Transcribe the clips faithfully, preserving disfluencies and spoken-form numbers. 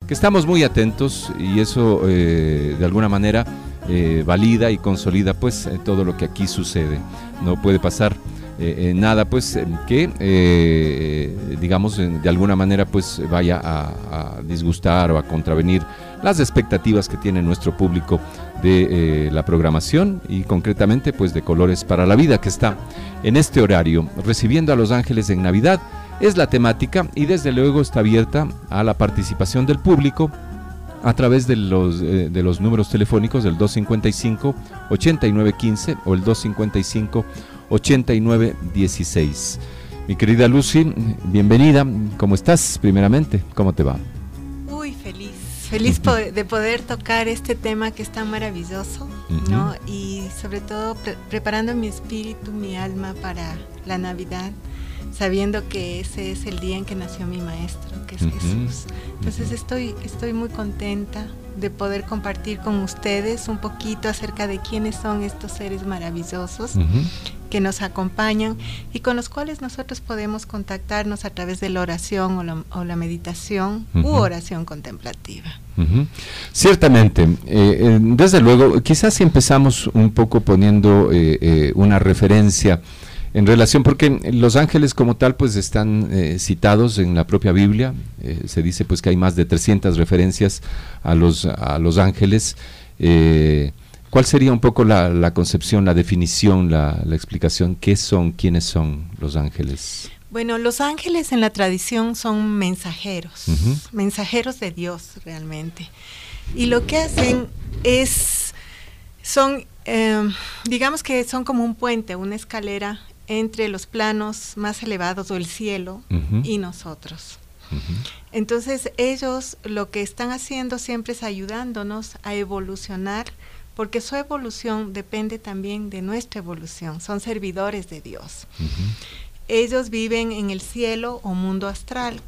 que estamos muy atentos y eso eh, de alguna manera eh, valida y consolida pues eh, todo lo que aquí sucede. No puede pasar eh, eh, nada pues eh, que eh, digamos eh, de alguna manera pues vaya a, a disgustar o a contravenir las expectativas que tiene nuestro público de eh, la programación y concretamente pues de Colores para la Vida, que está en este horario recibiendo a los ángeles en Navidad. Es la temática y desde luego está abierta a la participación del público a través de los, eh, de los números telefónicos del dos cincuenta y cinco, ochenta y nueve quince o el dos cincuenta y cinco, ochenta y nueve dieciséis. Mi querida Lucy, bienvenida. ¿Cómo estás primeramente? ¿Cómo te va? Uy, feliz. Feliz po- de poder tocar este tema que es tan maravilloso, uh-huh. ¿no? Y sobre todo pre- preparando mi espíritu, mi alma para la Navidad, sabiendo que ese es el día en que nació mi maestro, que es uh-huh. Jesús. Entonces uh-huh. estoy, estoy muy contenta de poder compartir con ustedes un poquito acerca de quiénes son estos seres maravillosos uh-huh. que nos acompañan y con los cuales nosotros podemos contactarnos a través de la oración o la, o la meditación uh-huh. u oración contemplativa. Uh-huh. Ciertamente, eh, eh, desde luego, quizás si empezamos un poco poniendo eh, eh, una referencia en relación, porque los ángeles como tal pues están eh, citados en la propia Biblia, eh, se dice pues que hay más de trescientas referencias a los, a los ángeles. eh, ¿Cuál sería un poco la, la concepción, la definición, la, la explicación? ¿Qué son, quiénes son los ángeles? Bueno, los ángeles en la tradición son mensajeros, uh-huh. mensajeros de Dios realmente. Y lo que hacen es, son, eh, digamos que son como un puente, una escalera entre los planos más elevados o el cielo uh-huh. y nosotros. Uh-huh. Entonces ellos lo que están haciendo siempre es ayudándonos a evolucionar, porque su evolución depende también de nuestra evolución, son servidores de Dios. Uh-huh. Ellos viven en el cielo o mundo astral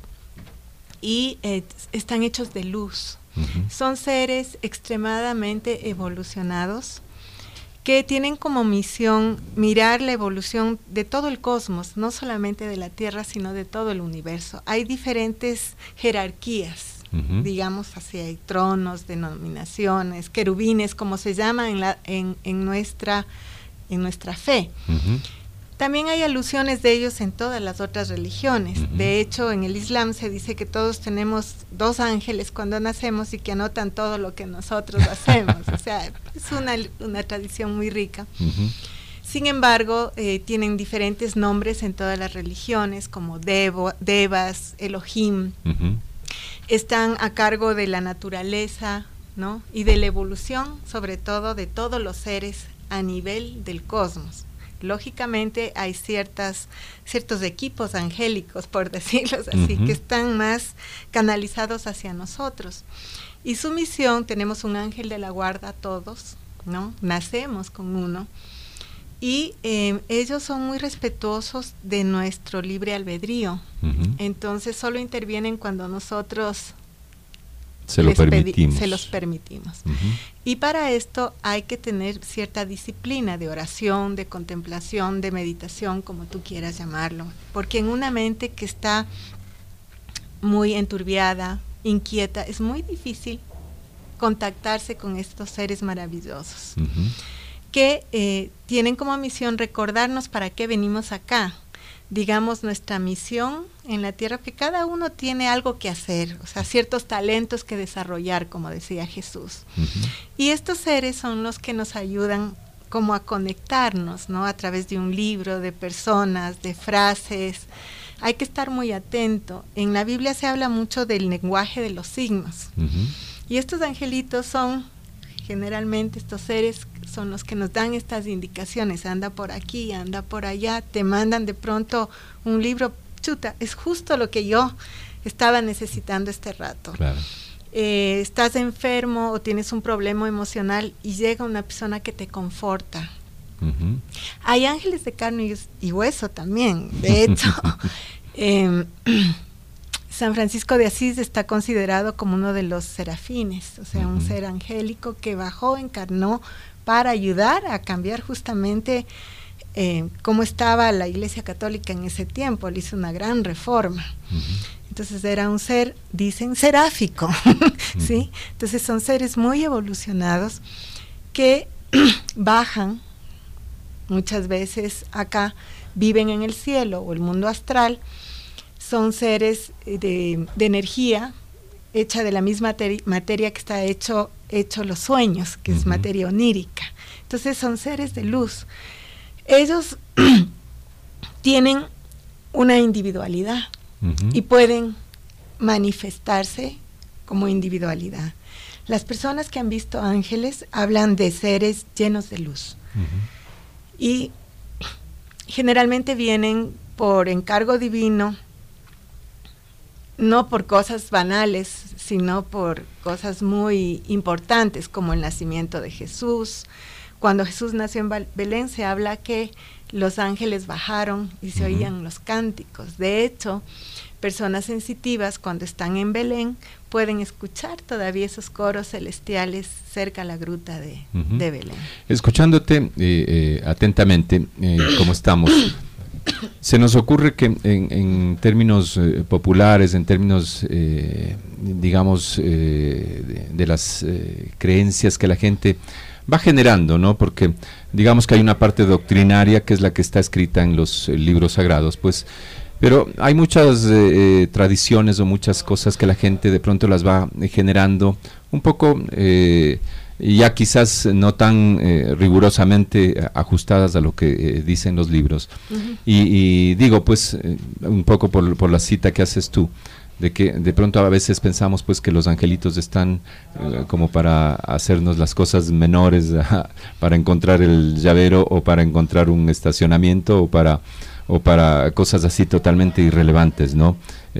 y eh, están hechos de luz. Uh-huh. Son seres extremadamente evolucionados que tienen como misión mirar la evolución de todo el cosmos, no solamente de la Tierra, sino de todo el universo. Hay diferentes jerarquías, uh-huh. digamos así, hay tronos, denominaciones, querubines, como se llama en, la, en, en, nuestra, en nuestra fe. Uh-huh. También hay alusiones de ellos en todas las otras religiones. Uh-huh. De hecho, en el Islam se dice que todos tenemos dos ángeles cuando nacemos y que anotan todo lo que nosotros hacemos. O sea, es una, una tradición muy rica. Uh-huh. Sin embargo, eh, tienen diferentes nombres en todas las religiones, como Devo, Devas, Elohim. Uh-huh. Están a cargo de la naturaleza, ¿no? Y de la evolución, sobre todo, de todos los seres a nivel del cosmos. Lógicamente hay ciertas, ciertos equipos angélicos, por decirlo así, uh-huh. que están más canalizados hacia nosotros. Y su misión, tenemos un ángel de la guarda todos, ¿no? Nacemos con uno. Y eh, ellos son muy respetuosos de nuestro libre albedrío. Uh-huh. Entonces solo intervienen cuando nosotros se, lo permitimos. se los permitimos. Uh-huh. Y para esto hay que tener cierta disciplina de oración, de contemplación, de meditación, como tú quieras llamarlo. Porque en una mente que está muy enturbiada, inquieta, es muy difícil contactarse con estos seres maravillosos. Uh-huh. que eh, tienen como misión recordarnos para qué venimos acá. Digamos, nuestra misión en la tierra, que cada uno tiene algo que hacer, o sea, ciertos talentos que desarrollar, como decía Jesús. Uh-huh. Y estos seres son los que nos ayudan como a conectarnos, ¿no? A través de un libro, de personas, de frases. Hay que estar muy atento. En la Biblia se habla mucho del lenguaje de los signos. Uh-huh. Y estos angelitos son, generalmente estos seres son los que nos dan estas indicaciones, anda por aquí, anda por allá, te mandan de pronto un libro, chuta, es justo lo que yo estaba necesitando este rato. Claro. Eh, estás enfermo o tienes un problema emocional y llega una persona que te conforta. Uh-huh. Hay ángeles de carne y hueso también, de hecho. eh, San Francisco de Asís está considerado como uno de los serafines, o sea, uh-huh. un ser angélico que bajó, encarnó para ayudar a cambiar justamente eh, cómo estaba la Iglesia Católica en ese tiempo. Él hizo una gran reforma. Uh-huh. Entonces era un ser, dicen, seráfico, uh-huh. ¿sí? Entonces son seres muy evolucionados que bajan muchas veces acá, viven en el cielo o el mundo astral, son seres de, de energía hecha de la misma teri- materia que está hecho, hecho los sueños, que uh-huh. es materia onírica. Entonces son seres de luz. Ellos tienen una individualidad uh-huh. y pueden manifestarse como individualidad. Las personas que han visto ángeles hablan de seres llenos de luz uh-huh. y generalmente vienen por encargo divino, no por cosas banales, sino por cosas muy importantes como el nacimiento de Jesús. Cuando Jesús nació en Belén se habla que los ángeles bajaron y se uh-huh. oían los cánticos. De hecho, personas sensitivas cuando están en Belén pueden escuchar todavía esos coros celestiales cerca a la gruta de, uh-huh. de Belén. Escuchándote eh, eh, atentamente, eh, como estamos, se nos ocurre que en, en términos eh, populares, en términos, eh, digamos, eh, de, de las eh, creencias que la gente va generando, ¿no? Porque digamos que hay una parte doctrinaria que es la que está escrita en los eh, libros sagrados, pues, pero hay muchas eh, tradiciones o muchas cosas que la gente de pronto las va eh, generando un poco eh, ya quizás no tan eh, rigurosamente ajustadas a lo que eh, dicen los libros. Uh-huh. y, y digo, pues, eh, un poco por, por la cita que haces tú, de que de pronto a veces pensamos pues que los angelitos están eh, como para hacernos las cosas menores, para encontrar el llavero o para encontrar un estacionamiento o para o para cosas así totalmente irrelevantes, ¿no?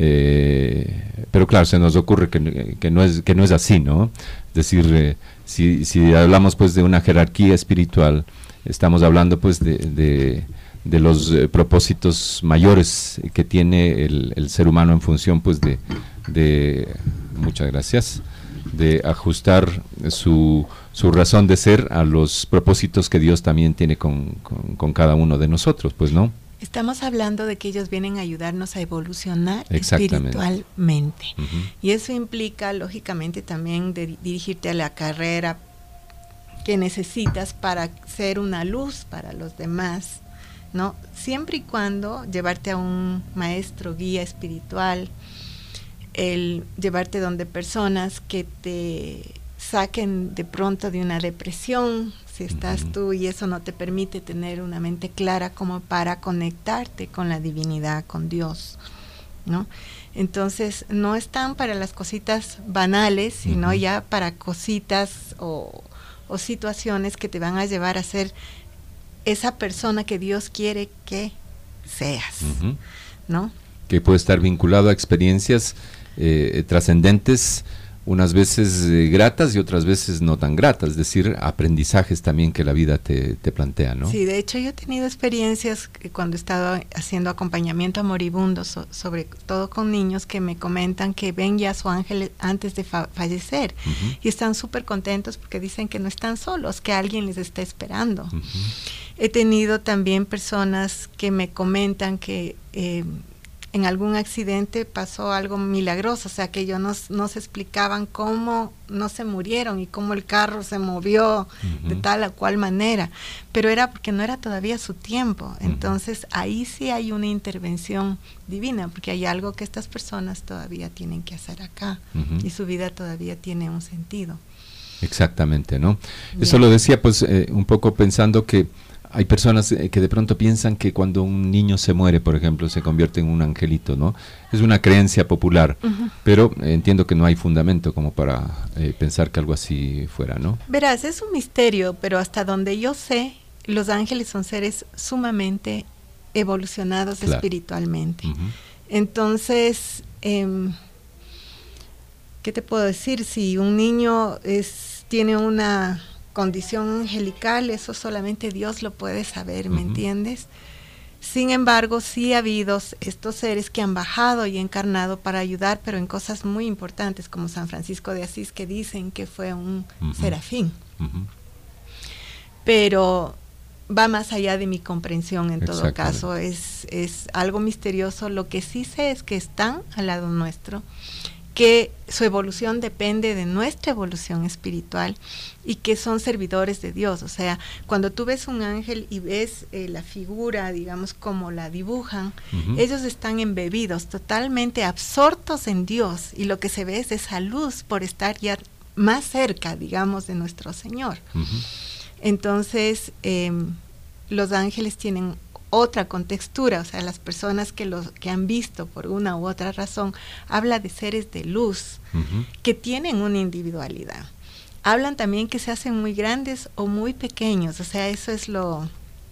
Eh, pero claro, se nos ocurre que, que no es que no es así, ¿no? Es decir, eh, si, si hablamos pues de una jerarquía espiritual, estamos hablando pues de, de, de los eh, propósitos mayores que tiene el, el ser humano en función pues de, de muchas gracias, de ajustar su, su razón de ser a los propósitos que Dios también tiene con, con, con cada uno de nosotros, pues, ¿no? Estamos hablando de que ellos vienen a ayudarnos a evolucionar espiritualmente. Uh-huh. Y eso implica, lógicamente, también de dirigirte a la carrera que necesitas para ser una luz para los demás, ¿no? Siempre y cuando llevarte a un maestro, guía espiritual, el llevarte donde personas que te saquen de pronto de una depresión, si estás uh-huh. tú y eso no te permite tener una mente clara como para conectarte con la divinidad, con Dios, ¿no? Entonces no están para las cositas banales, sino uh-huh. ya para cositas o, o situaciones que te van a llevar a ser esa persona que Dios quiere que seas, uh-huh. ¿no? Que puede estar vinculado a experiencias eh, trascendentes, unas veces eh, gratas y otras veces no tan gratas, es decir, aprendizajes también que la vida te, te plantea, ¿no? Sí, de hecho yo he tenido experiencias que cuando he estado haciendo acompañamiento a moribundos, so, sobre todo con niños que me comentan que ven ya a su ángel antes de fa- fallecer uh-huh. y están súper contentos porque dicen que no están solos, que alguien les está esperando. Uh-huh. He tenido también personas que me comentan que eh, en algún accidente pasó algo milagroso, o sea que ellos no, no se explicaban cómo no se murieron y cómo el carro se movió uh-huh. de tal o cual manera, pero era porque no era todavía su tiempo. Uh-huh. Entonces ahí sí hay una intervención divina, porque hay algo que estas personas todavía tienen que hacer acá uh-huh. y su vida todavía tiene un sentido. Exactamente, ¿no? Bien. Eso lo decía pues eh, un poco pensando que hay personas eh, que de pronto piensan que cuando un niño se muere, por ejemplo, se convierte en un angelito, ¿no? Es una creencia popular, uh-huh. pero eh, entiendo que no hay fundamento como para eh, pensar que algo así fuera, ¿no? Verás, es un misterio, pero hasta donde yo sé, los ángeles son seres sumamente evolucionados claro. espiritualmente. Uh-huh. Entonces, eh, ¿qué te puedo decir? Si un niño es tiene una condición angelical, eso solamente Dios lo puede saber, ¿me uh-huh. entiendes? Sin embargo, sí ha habido estos seres que han bajado y encarnado para ayudar, pero en cosas muy importantes, como San Francisco de Asís, que dicen que fue un uh-huh. serafín. Uh-huh. Pero va más allá de mi comprensión en todo caso, es, es algo misterioso. Lo que sí sé es que están al lado nuestro, que su evolución depende de nuestra evolución espiritual y que son servidores de Dios. O sea, cuando tú ves un ángel y ves eh, la figura, digamos, como la dibujan, uh-huh. ellos están embebidos, totalmente absortos en Dios, y lo que se ve es esa luz por estar ya más cerca, digamos, de nuestro Señor. Uh-huh. Entonces, eh, los ángeles tienen otra contextura, o sea, las personas que los que han visto por una u otra razón, habla de seres de luz, uh-huh. que tienen una individualidad. Hablan también que se hacen muy grandes o muy pequeños, o sea, eso es lo,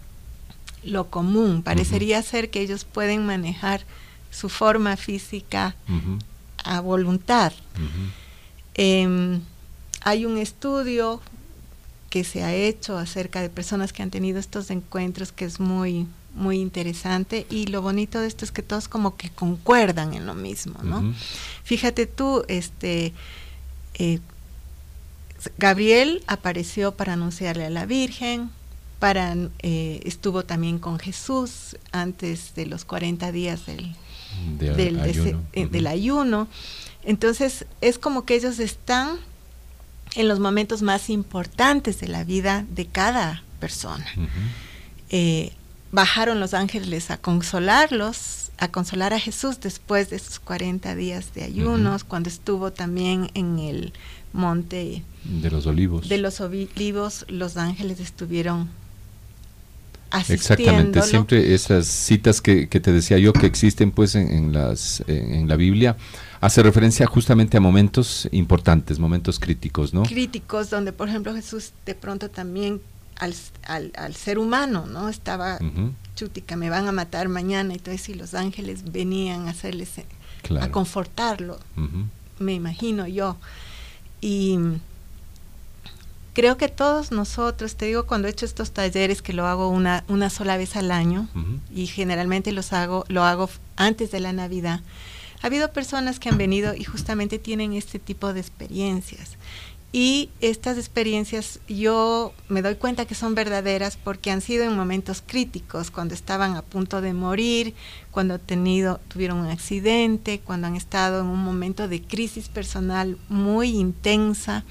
lo común. Parecería uh-huh. ser que ellos pueden manejar su forma física uh-huh. a voluntad. Uh-huh. Eh, hay un estudio que se ha hecho acerca de personas que han tenido estos encuentros que es muy muy interesante, y lo bonito de esto es que todos como que concuerdan en lo mismo, ¿no? Uh-huh. Fíjate tú, este eh, Gabriel apareció para anunciarle a la Virgen, para eh, estuvo también con Jesús antes de los cuarenta días del, de del, ayuno. Ese, eh, uh-huh. del ayuno. Entonces es como que ellos están en los momentos más importantes de la vida de cada persona. Uh-huh. eh, Bajaron los ángeles a consolarlos, a consolar a Jesús después de sus cuarenta días de ayunos, uh-huh. cuando estuvo también en el monte de los olivos. De los olivos, los ángeles estuvieron asistiéndolo. Exactamente, siempre esas citas que, que te decía yo que existen pues en, en, las, en, en la Biblia, hace referencia justamente a momentos importantes, momentos críticos, ¿no? Críticos, donde por ejemplo Jesús de pronto también Al, al, al ser humano, ¿no? Estaba, uh-huh. chutica, me van a matar mañana, y entonces si los ángeles venían a hacerles, claro. a confortarlo, uh-huh. me imagino yo. Y creo que todos nosotros, te digo, cuando he hecho estos talleres, que lo hago una, una sola vez al año, uh-huh. y generalmente los hago, lo hago antes de la Navidad, ha habido personas que han venido y justamente tienen este tipo de experiencias. Y estas experiencias yo me doy cuenta que son verdaderas porque han sido en momentos críticos, cuando estaban a punto de morir, cuando tenido, tuvieron un accidente, cuando han estado en un momento de crisis personal muy intensa,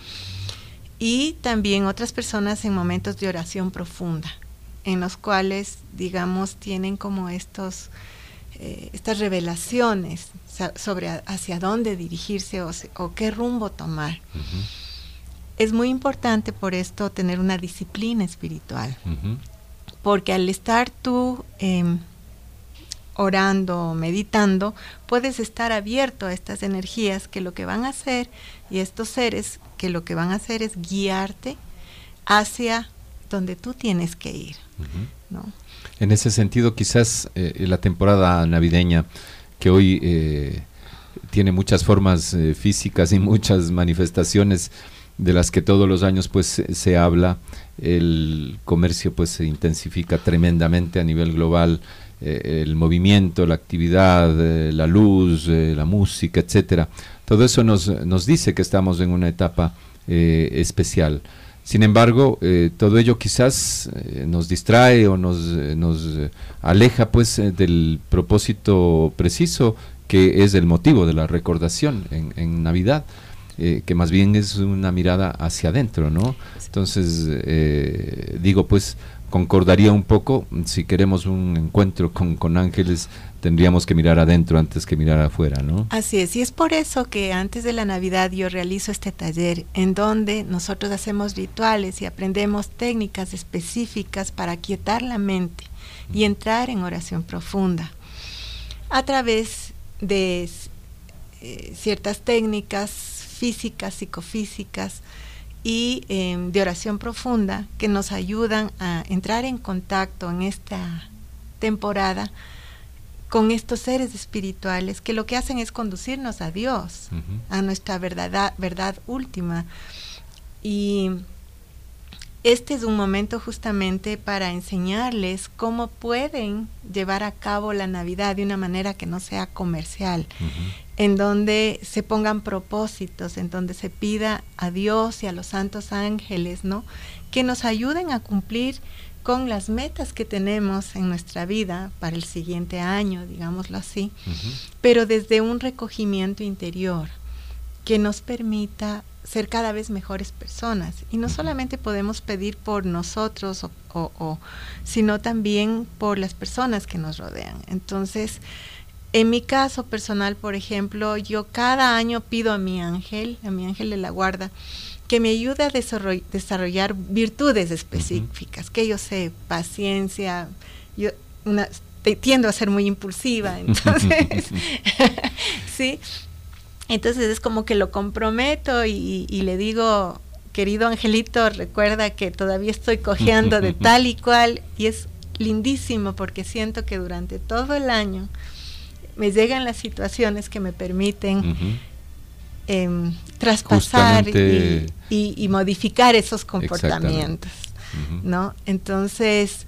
y también otras personas en momentos de oración profunda, en los cuales, digamos, tienen como estos, eh, estas revelaciones sobre a, hacia dónde dirigirse o, o qué rumbo tomar. Uh-huh. Es muy importante por esto tener una disciplina espiritual, uh-huh. porque al estar tú eh, orando, meditando, puedes estar abierto a estas energías que lo que van a hacer, y estos seres que lo que van a hacer es guiarte hacia donde tú tienes que ir, uh-huh. ¿no? En ese sentido, quizás eh, la temporada navideña, que hoy eh, tiene muchas formas eh, físicas y muchas manifestaciones, de las que todos los años pues se, se habla, el comercio pues se intensifica tremendamente a nivel global, eh, el movimiento, la actividad, eh, la luz, eh, la música, etcétera. Todo eso nos, nos dice que estamos en una etapa eh, especial. Sin embargo, eh, todo ello quizás eh, nos distrae o nos, eh, nos aleja pues eh, del propósito preciso, que es el motivo de la recordación en, en Navidad. Eh, que más bien es una mirada hacia adentro, ¿no? Entonces, eh, digo, pues, concordaría un poco, si queremos un encuentro con, con ángeles, tendríamos que mirar adentro antes que mirar afuera, ¿no? Así es, y es por eso que antes de la Navidad yo realizo este taller, en donde nosotros hacemos rituales y aprendemos técnicas específicas para aquietar la mente y entrar en oración profunda, a través de eh, ciertas técnicas físicas, psicofísicas y eh, de oración profunda, que nos ayudan a entrar en contacto en esta temporada con estos seres espirituales, que lo que hacen es conducirnos a Dios, uh-huh. a nuestra verdad, verdad última. Y este es un momento justamente para enseñarles cómo pueden llevar a cabo la Navidad de una manera que no sea comercial, uh-huh. en donde se pongan propósitos, en donde se pida a Dios y a los santos ángeles, ¿no?, que nos ayuden a cumplir con las metas que tenemos en nuestra vida para el siguiente año, digámoslo así, uh-huh. pero desde un recogimiento interior, que nos permita ser cada vez mejores personas. Y no solamente podemos pedir por nosotros, o, o, o, sino también por las personas que nos rodean. Entonces, en mi caso personal, por ejemplo, yo cada año pido a mi ángel, a mi ángel de la guarda, que me ayude a desarroll- desarrollar virtudes específicas, uh-huh. que yo sé, paciencia, yo una, te, tiendo a ser muy impulsiva, entonces, ¿sí? Entonces es como que lo comprometo y, y le digo, querido angelito, recuerda que todavía estoy cojeando de tal y cual, y es lindísimo porque siento que durante todo el año me llegan las situaciones que me permiten uh-huh. eh, traspasar y, y, y modificar esos comportamientos, uh-huh. ¿no? Entonces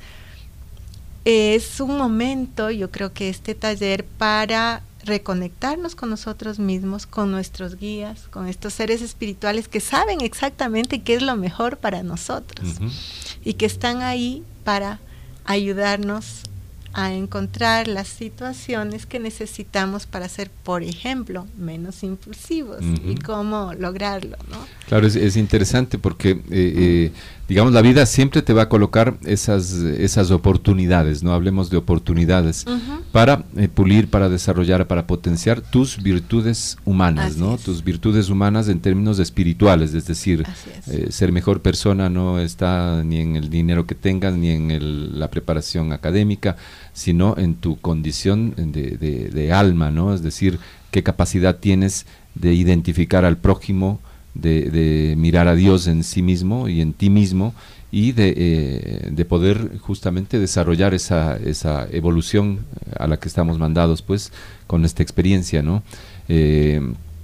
es un momento, yo creo que este taller, para reconectarnos con nosotros mismos, con nuestros guías, con estos seres espirituales que saben exactamente qué es lo mejor para nosotros uh-huh. y que están ahí para ayudarnos a encontrar las situaciones que necesitamos para ser, por ejemplo, menos impulsivos uh-huh. y cómo lograrlo, ¿no? Claro, es, es interesante porque, eh, eh, digamos, la vida siempre te va a colocar esas, esas oportunidades, ¿no? Hablemos de oportunidades uh-huh. para eh, pulir, para desarrollar, para potenciar tus virtudes humanas, Así ¿no? Es. Tus virtudes humanas en términos espirituales, es decir, es. eh, ser mejor persona no está ni en el dinero que tengas, ni en el, la preparación académica, sino en tu condición de, de, de alma, ¿no? Es decir, qué capacidad tienes de identificar al prójimo, de, de mirar a Dios en sí mismo y en ti mismo, y de, eh, de poder justamente desarrollar esa, esa evolución a la que estamos mandados, pues, con esta experiencia, ¿no? Eh,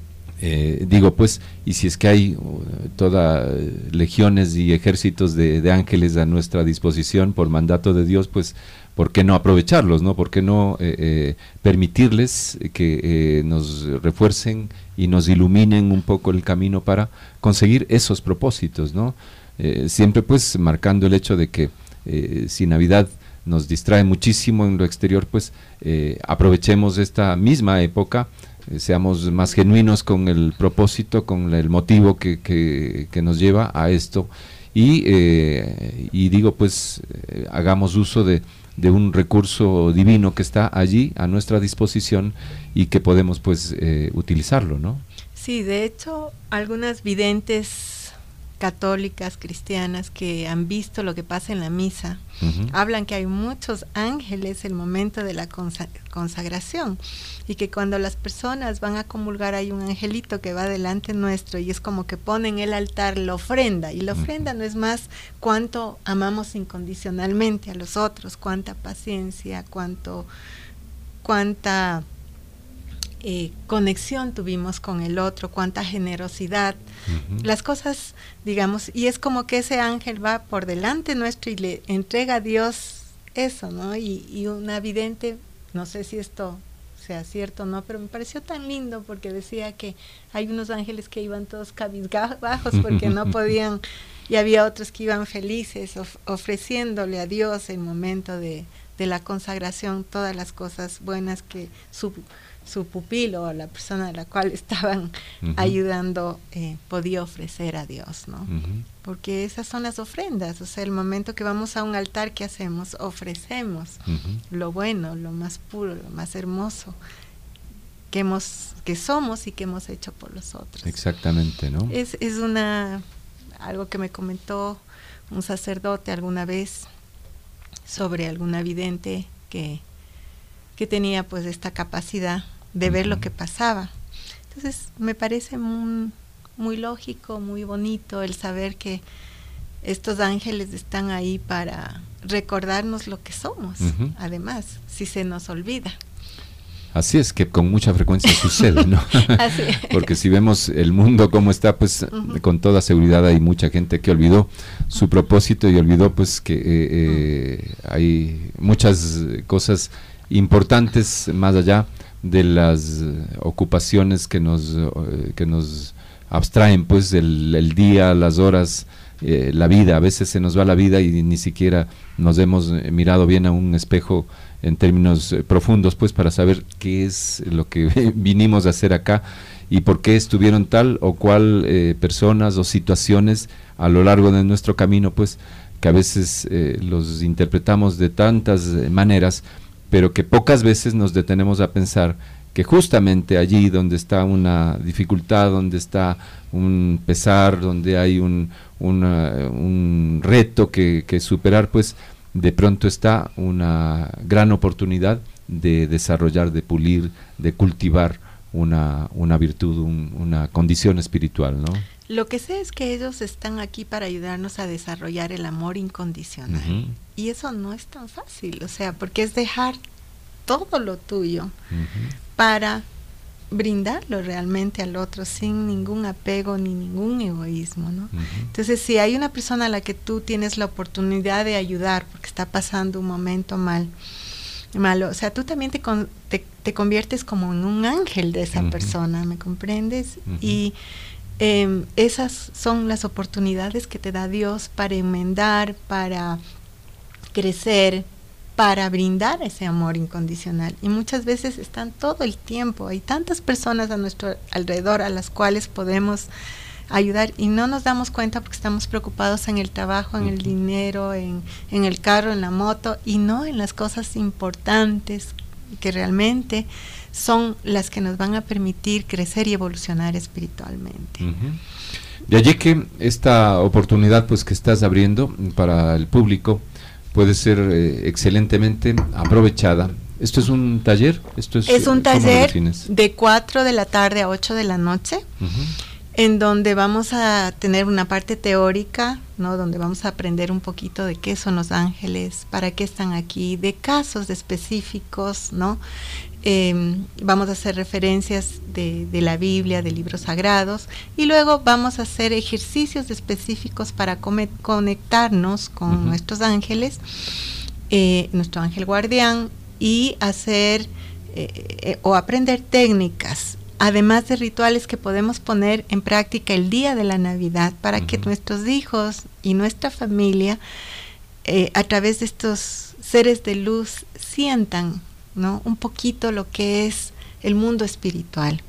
Eh, digo pues, y si es que hay uh, toda uh, legiones y ejércitos de, de ángeles a nuestra disposición por mandato de Dios, pues ¿por qué no aprovecharlos, no? ¿Por qué no eh, eh, permitirles que eh, nos refuercen y nos iluminen un poco el camino para conseguir esos propósitos, ¿no? Eh, siempre pues marcando el hecho de que eh, si Navidad nos distrae muchísimo en lo exterior, pues eh, aprovechemos esta misma época, seamos más genuinos con el propósito, con el motivo que, que, que nos lleva a esto, y, eh, y digo pues eh, hagamos uso de, de un recurso divino que está allí a nuestra disposición y que podemos pues eh, utilizarlo, ¿no? Sí, de hecho algunas videntes católicas, cristianas, que han visto lo que pasa en la misa, uh-huh. hablan que hay muchos ángeles en el momento de la consa- consagración, y que cuando las personas van a comulgar hay un angelito que va delante nuestro, y es como que ponen el altar, la ofrenda, y la ofrenda uh-huh. no es más cuánto amamos incondicionalmente a los otros, cuánta paciencia, cuánto, cuánta Eh, conexión tuvimos con el otro, cuánta generosidad, uh-huh. las cosas, digamos, y es como que ese ángel va por delante nuestro y le entrega a Dios eso, ¿no? Y, y una vidente, no sé si esto sea cierto o no, pero me pareció tan lindo porque decía que hay unos ángeles que iban todos cabizbajos porque no podían, y había otros que iban felices, of- ofreciéndole a Dios el momento de, de la consagración, todas las cosas buenas que su su pupilo o la persona a la cual estaban uh-huh. ayudando eh, podía ofrecer a Dios, ¿no? Uh-huh. Porque esas son las ofrendas, o sea, el momento que vamos a un altar, ¿qué hacemos? Ofrecemos uh-huh. lo bueno, lo más puro, lo más hermoso que hemos, que somos y que hemos hecho por los otros. Exactamente, ¿no? Es, es una, algo que me comentó un sacerdote alguna vez sobre alguna vidente que, que tenía pues esta capacidad de uh-huh. ver lo que pasaba. Entonces me parece muy, muy lógico, muy bonito el saber que estos ángeles están ahí para recordarnos lo que somos, uh-huh. además, si se nos olvida. Así es, que con mucha frecuencia sucede, ¿no? Así es. Porque si vemos el mundo como está, pues uh-huh. con toda seguridad hay mucha gente que olvidó su propósito y olvidó pues que eh, eh, hay muchas cosas importantes más allá de las ocupaciones que nos que nos abstraen pues el, el día, las horas eh, la vida, a veces se nos va la vida y ni siquiera nos hemos eh, mirado bien a un espejo en términos eh, profundos, pues para saber qué es lo que vinimos a hacer acá y por qué estuvieron tal o cual eh, personas o situaciones a lo largo de nuestro camino, pues que a veces eh, los interpretamos de tantas eh, maneras, pero que pocas veces nos detenemos a pensar que justamente allí donde está una dificultad, donde está un pesar, donde hay un, una, un reto que, que superar, pues de pronto está una gran oportunidad de desarrollar, de pulir, de cultivar una, una virtud, un, una condición espiritual, ¿no? Lo que sé es que ellos están aquí para ayudarnos a desarrollar el amor incondicional. Uh-huh. Y eso no es tan fácil, o sea, porque es dejar todo lo tuyo uh-huh. para brindarlo realmente al otro sin ningún apego ni ningún egoísmo, ¿no? Uh-huh. Entonces, si hay una persona a la que tú tienes la oportunidad de ayudar porque está pasando un momento mal, malo, o sea, tú también te, con, te, te conviertes como en un ángel de esa uh-huh. persona, ¿me comprendes? Uh-huh. Y eh, esas son las oportunidades que te da Dios para enmendar, para crecer, para brindar ese amor incondicional. Y muchas veces están todo el tiempo, hay tantas personas a nuestro alrededor a las cuales podemos ayudar y no nos damos cuenta porque estamos preocupados en el trabajo, en el dinero, en, en el carro, en la moto y no en las cosas importantes que realmente son las que nos van a permitir crecer y evolucionar espiritualmente. Uh-huh. De allí que esta oportunidad pues que estás abriendo para el público puede ser eh, excelentemente aprovechada. ¿Esto es un taller? Esto es, es un taller de cuatro de la tarde a ocho de la noche, uh-huh. en donde vamos a tener una parte teórica, ¿no? Donde vamos a aprender un poquito de qué son los ángeles, para qué están aquí, de casos específicos, ¿no? Eh, vamos a hacer referencias de, de la Biblia, de libros sagrados, y luego vamos a hacer ejercicios específicos para come, conectarnos con uh-huh. nuestros ángeles, eh, nuestro ángel guardián, y hacer eh, eh, o aprender técnicas, además de rituales que podemos poner en práctica el día de la Navidad, para uh-huh. que nuestros hijos y nuestra familia, eh, a través de estos seres de luz, sientan, ¿no? un poquito lo que es el mundo espiritual.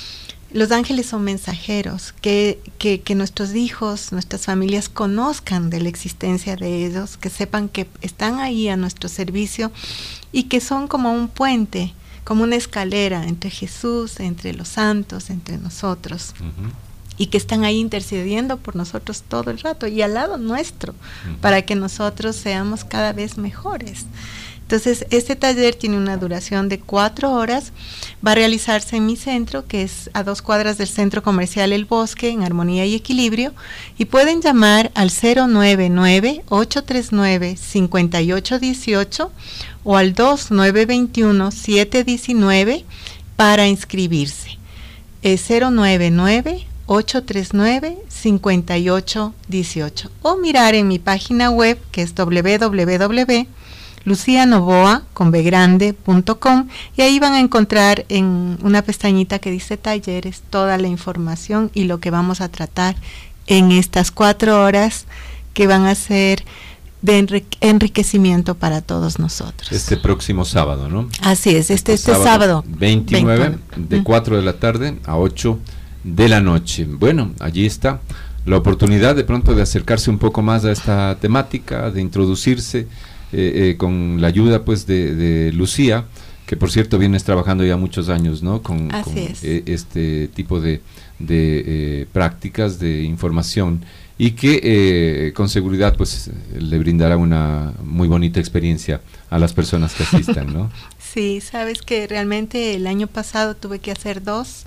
Los ángeles son mensajeros, que, que, que nuestros hijos, nuestras familias conozcan de la existencia de ellos, que sepan que están ahí a nuestro servicio y que son como un puente, como una escalera entre Jesús, entre los santos, entre nosotros. Uh-huh. Y que están ahí intercediendo por nosotros todo el rato y al lado nuestro, uh-huh. para que nosotros seamos cada vez mejores. Entonces, este taller tiene una duración de cuatro horas, va a realizarse en mi centro, que es a dos cuadras del Centro Comercial El Bosque, en Armonía y Equilibrio, y pueden llamar al cero nueve nueve, ocho tres nueve, cinco ocho uno ocho o al dos nueve dos uno, siete uno nueve para inscribirse. Es cero nueve nueve, ocho tres nueve, cinco ocho uno ocho o mirar en mi página web, que es doble u doble u doble u punto lucia novoa con b grande punto com, y ahí van a encontrar en una pestañita que dice talleres toda la información y lo que vamos a tratar en estas cuatro horas que van a ser de enrique- enriquecimiento para todos nosotros. Este próximo sábado, ¿no? Así es, este, este, este sábado, sábado veintinueve, veintinueve. De cuatro de la tarde a ocho de la noche. Bueno, allí está la oportunidad de pronto de acercarse un poco más a esta temática, de introducirse Eh, eh, con la ayuda pues de, de Lucía, que por cierto vienes trabajando ya muchos años, ¿no? Con, con eh, este tipo de, de eh, prácticas, de información, y que eh, con seguridad pues le brindará una muy bonita experiencia a las personas que asistan, ¿no? Sí, sabes que realmente el año pasado tuve que hacer dos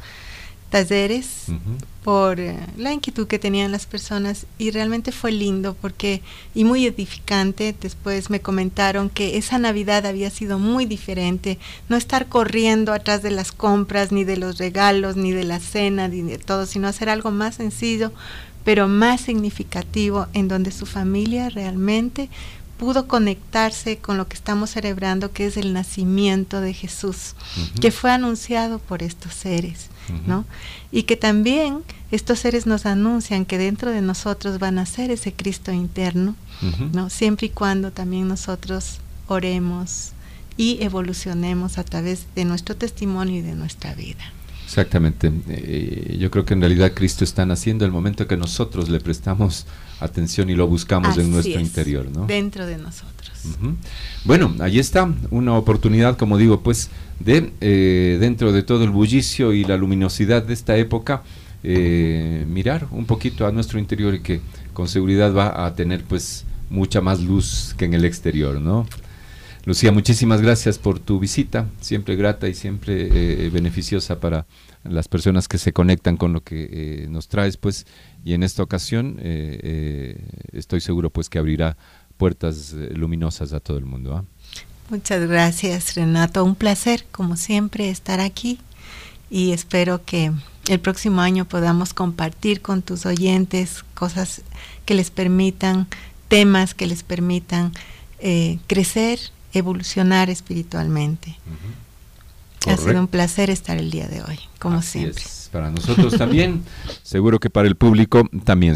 talleres uh-huh. por eh, la inquietud que tenían las personas, y realmente fue lindo porque y muy edificante. Después me comentaron que esa Navidad había sido muy diferente, no estar corriendo atrás de las compras, ni de los regalos, ni de la cena, ni de todo, sino hacer algo más sencillo, pero más significativo, en donde su familia realmente pudo conectarse con lo que estamos celebrando, que es el nacimiento de Jesús, uh-huh. que fue anunciado por estos seres, uh-huh. ¿no? Y que también estos seres nos anuncian que dentro de nosotros va a nacer ese Cristo interno, uh-huh. ¿no? Siempre y cuando también nosotros oremos y evolucionemos a través de nuestro testimonio y de nuestra vida. Exactamente. Eh, yo creo que en realidad Cristo está naciendo el momento que nosotros le prestamos atención y lo buscamos Así en nuestro es, interior, ¿no? Dentro de nosotros. Uh-huh. Bueno, ahí está una oportunidad, como digo, pues, de eh, dentro de todo el bullicio y la luminosidad de esta época, eh, mirar un poquito a nuestro interior y que con seguridad va a tener, pues, mucha más luz que en el exterior, ¿no? Lucía, muchísimas gracias por tu visita, siempre grata y siempre eh, beneficiosa para las personas que se conectan con lo que eh, nos traes, pues, y en esta ocasión eh, eh, estoy seguro, pues, que abrirá puertas eh, luminosas a todo el mundo, ¿eh? Muchas gracias, Renato, un placer, como siempre, estar aquí y espero que el próximo año podamos compartir con tus oyentes cosas que les permitan, temas que les permitan eh, crecer, evolucionar espiritualmente. Uh-huh. Ha sido un placer estar el día de hoy, como Así siempre. Es. Para nosotros también, seguro que para el público también.